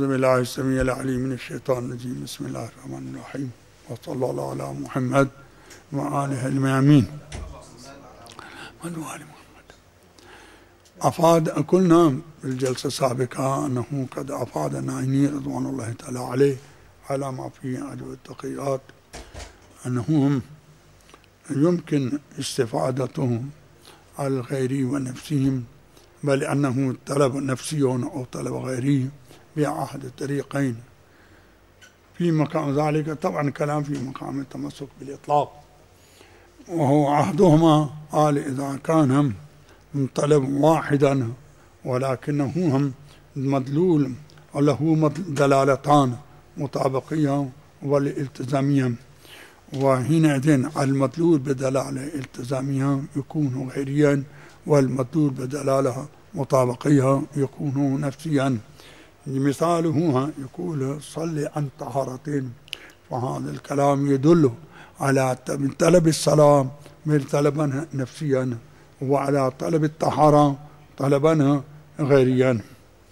بالله السميع العليم من الشيطان الرجيم. بسم الله الرحمن الرحيم، وصلى الله على محمد وآله الميامين. أفاد قلنا بالجلسة السابقة أنه قد أفاد النعيمي رضوان الله تعالى عليه على ما فيه عدو التقيات أنهم يمكن استفادتهم على الغيري ونفسهم، بل أنه طلب نفسي أو طلب غيري بأحد الطريقين في مقام ذلك. طبعا كلام في مقام التمسك بالإطلاق، وهو عهدهما قال إذا كان من طلب واحدا ولكنه هم مدلول له دلالتان مطابقية والالتزامية، وحينئذ المدلول بدلالة التزامية يكون غيريا، والمدلول بدلالة مطابقية يكون نفسيا. مثاله يقول صلي عن طهارتين، فهذا الكلام يدل على طلب الصلاة من طلبا نفسيا، وعلى طلب الطهارة طلبا غيريا.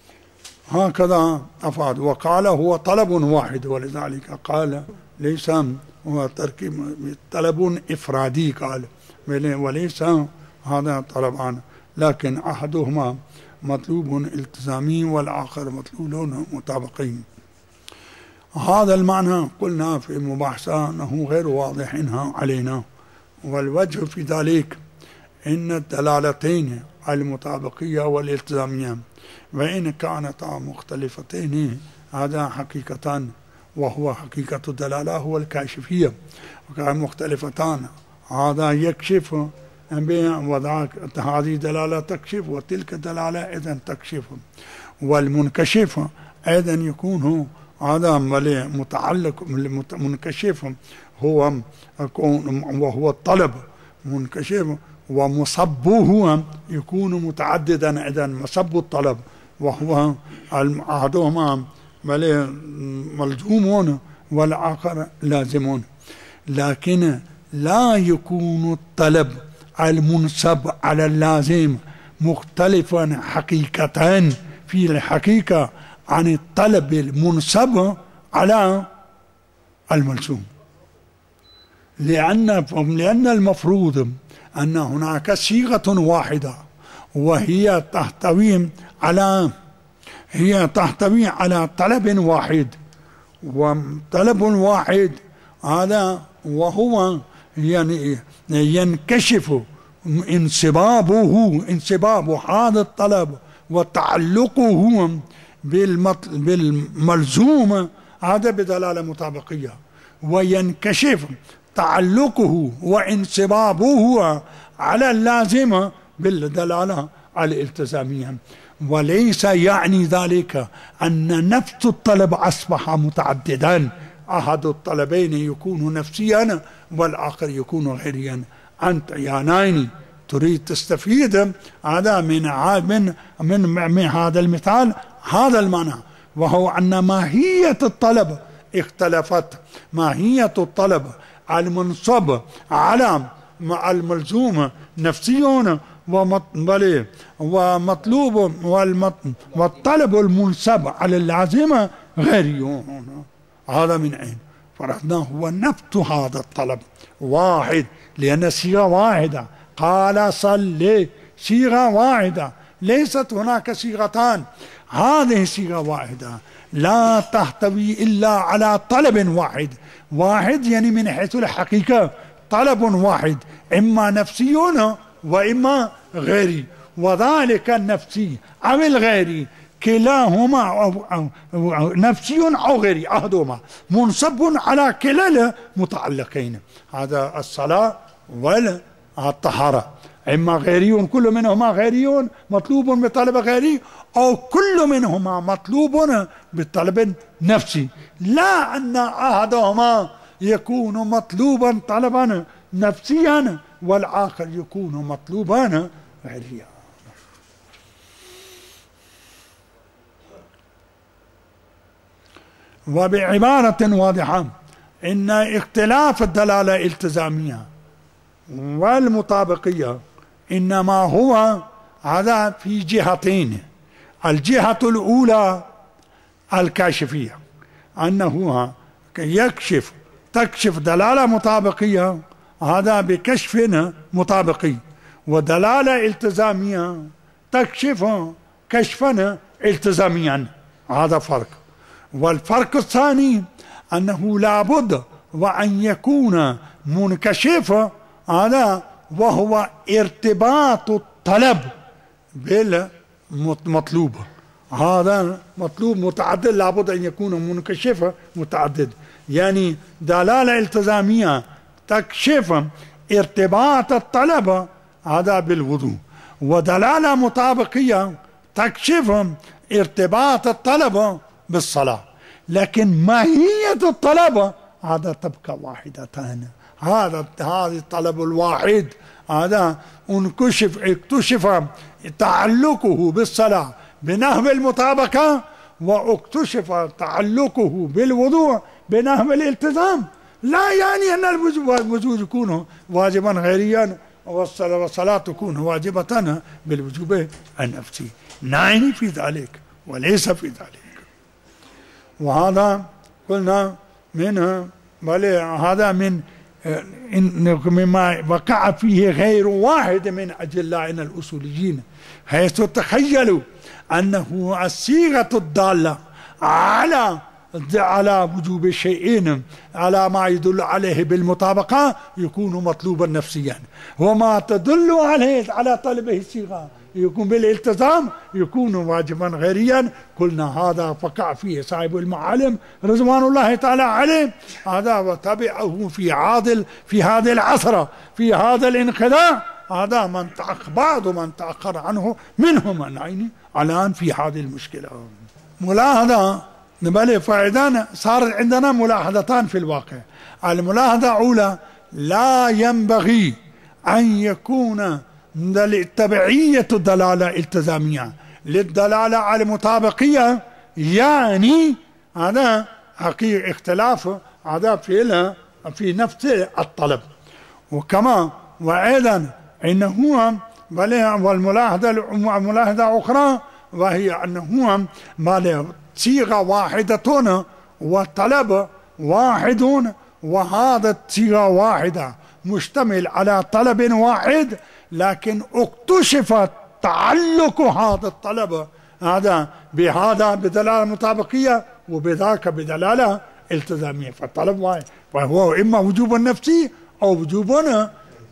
هكذا أفاد. وقال هو طلب واحد، ولذلك قال ليس هو تركيب طلب إفرادي، قال وليس هذا طلبان، لكن أحدهما مطلوب التزامي والآخر مطلوب مطابقي. هذا المعنى قلنا في المباحثة أنه غير واضح علينا، والوجه في ذلك إن الدلالتين المطابقية والالتزامية وإن كانتا مختلفتين هذا حقيقة، وهو حقيقة الدلالة هو الكاشفية، وكان مختلفتان هذا يكشف وذاك هذه دلالة تكشف وتلك دلالة إذن تكشف، والمنكشف أيضا يكون هذا متعلق منكشف هو وهو الطلب منكشف، ومصبه يكون متعددا أيضا مصب الطلب، وهو أحدهما ملزوم والآخر لازم. لكن لا يكون الطلب المنصب على اللازم مختلفا حقيقة في الحقيقة عن الطلب المنصب على الملزوم، لأن المفروض أن هناك صيغة واحدة وهي تحتوي على طلب واحد، وطلب واحد هذا وهو يعني ينكشف انصباب هذا الطلب وتعلقه بالملزوم هذا بدلالة مطابقية، وينكشف تعلقه وانصبابه على اللازم بالدلالة على الالتزامية. وليس يعني ذلك أن نفس الطلب أصبح متعددا، أحد الطلبين يكون نفسيا والآخر يكون غيريا. أنت يا نايني تريد تستفيد هذا من هذا المثال هذا المعنى، وهو أن ماهية الطلب اختلفت. ماهية الطلب المنصب على الملزوم نفسي ومطلوب، والطلب المنصب على اللازمة غيري. هذا من أين فرضنا هو نفس هذا الطلب واحد، لأن صيغة واحدة قال صلي صيغة واحدة، ليست هناك صيغتان. هذه صيغة واحدة لا تحتوي إلا على طلب واحد يعني من حيث الحقيقة طلب واحد، إما نفسي وإما غيري، وذلك النفسي أو الغيري كلاهما أو نفسي أو غيري أحدهما منصب على كلا المتعلقين، هذا الصلاة والطهارة، إما غيري كل منهما غيري مطلوب بطلب غيري، أو كل منهما مطلوب بطلب نفسي، لا أن أحدهما يكون مطلوبا طلبا نفسيا والآخر يكون مطلوبا غيريا. وبعبارة واضحة إن اختلاف الدلالة الالتزامية والمطابقية إنما هو هذا في جهتين. الجهة الأولى الكاشفية، أنه يكشف تكشف دلالة مطابقية هذا بكشف مطابقي، ودلالة التزامية تكشف كشفا التزاميا، هذا فرق. والفرق الثاني أنه لابد وأن يكون منكشف هذا وهو ارتباط الطلب بالمطلوب، هذا مطلوب متعدد لابد أن يكون منكشف متعدد، يعني دلالة التزامية تكشف ارتباط الطلب هذا بالوضوء، ودلالة مطابقية تكشف ارتباط الطلب بالصلاة، لكن ماهية الطلب هذا تبقى واحدتان. هذا الطلب الواحد هذا اكتشف تعلقه بالصلاة بنحو المطابقة، واكتشف تعلقه بالوضوء بنحو الالتزام. لا يعني أن الوجود يكون واجبا غيريا والصلاة تكون واجبة بالوجوب النفسي، نعني في ذلك وليس في ذلك. وهذا قلنا منه هذا مما وقع فيه غير واحد من أجلائنا الأصوليين، حيث تخيلوا أنه الصيغة الدالة على وجوب الشيئين على ما يدل عليه بالمطابقة يكون مطلوبا نفسيا، وما تدل عليه على طلبه الصيغة يكون بالالتزام يكون واجبا غيريا. قلنا هذا فقع فيه صاحب المعالم رضوان الله تعالى عليه، هذا وتبعه في هذه العصر في هذا الانخداع، هذا بعض من تأخر عنه منهم الآن في هذه المشكلة. ملاحظة فإذا صار عندنا ملاحظتان في الواقع. الملاحظة الأولى لا ينبغي أن يكون تبعية الدلالة التزامية للدلالة على المطابقية، يعني هذا حقيقة اختلاف هذا في نفس الطلب. وأيضا إنه والملاحظة أخرى وهي أنه صيغة واحدة وطلب واحد، وهذا صيغة واحدة مشتمل على طلب واحد، لكن اكتشف تعلق هذا الطلب هذا بهذا بدلالة مطابقية وبذاك بدلالة التزامية، فالطلب واحد، فهو إما وجوب نفسي أو وجوب غيري.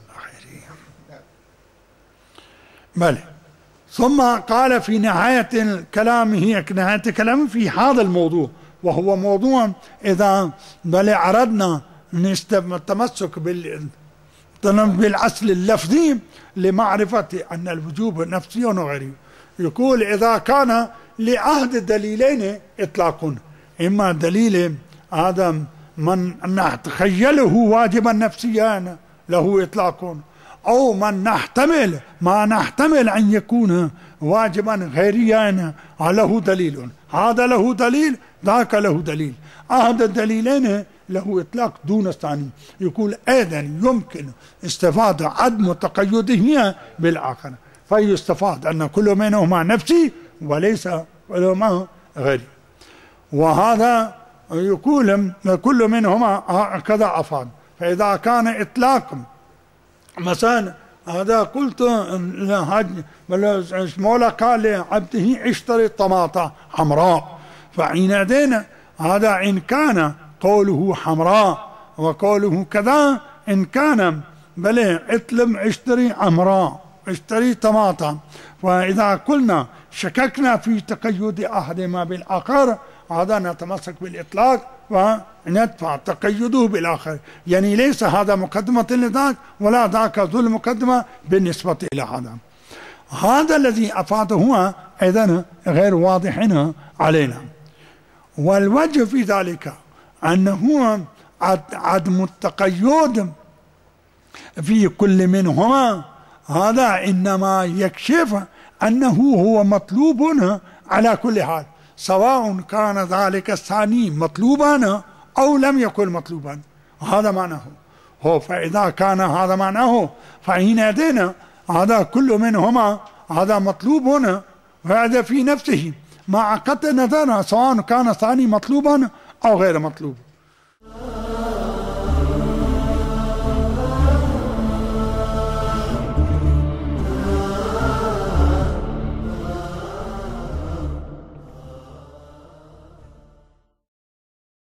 بل ثم قال في نهاية كلامه في هذا الموضوع، وهو موضوع إذا أردنا التمسك بالأصل اللفظي لمعرفة أن الوجوب نفسي وغيره، يقول إذا كان لأحد الدليلين إطلاق، إما دليل هذا من نتخيله واجبا نفسيا له إطلاق، أو ما نحتمل أن يكون واجبا غيريا له دليل، هذا له دليل ذاك له دليل، أحد الدليلين له إطلاق دون الثاني، يقول أيضا يمكن استفادة عدم تقيده بالآخر، فيستفاد أن كل منهما نفسي وليس كلهما غيري. وهذا يقول كل منهما كذا أفاد. فإذا كان إطلاق مثلا هذا قلت مولا قال لعبده اشتري طماطة حمراء، فحينئذ هذا إن كان قوله حمراء وقوله كذا، إن كان اطلب اشتري حمراء اشتري طماطة، وإذا قلنا شككنا في تقيد أحدهما بالآخر هذا نتمسك بالإطلاق وندفع تقيده بالآخر، يعني ليس هذا مقدمة لذاك ولا ذاك ذو المقدمة بالنسبة إلى هذا الذي أفاده هو أيضا غير واضح علينا. والوجه في ذلك أنه عدم التقيد في كل منهما هذا إنما يكشف أنه هو مطلوب على كل حال، سواء كان ذلك الثاني مطلوبا أو لم يكن مطلوبا، هذا معناه فإذا كان هذا معناه فحينئذ هذا كل منهما هذا مطلوب هذا في نفسه، مع قطع نظرها سواء كان ثاني مطلوبا أو غير مطلوب.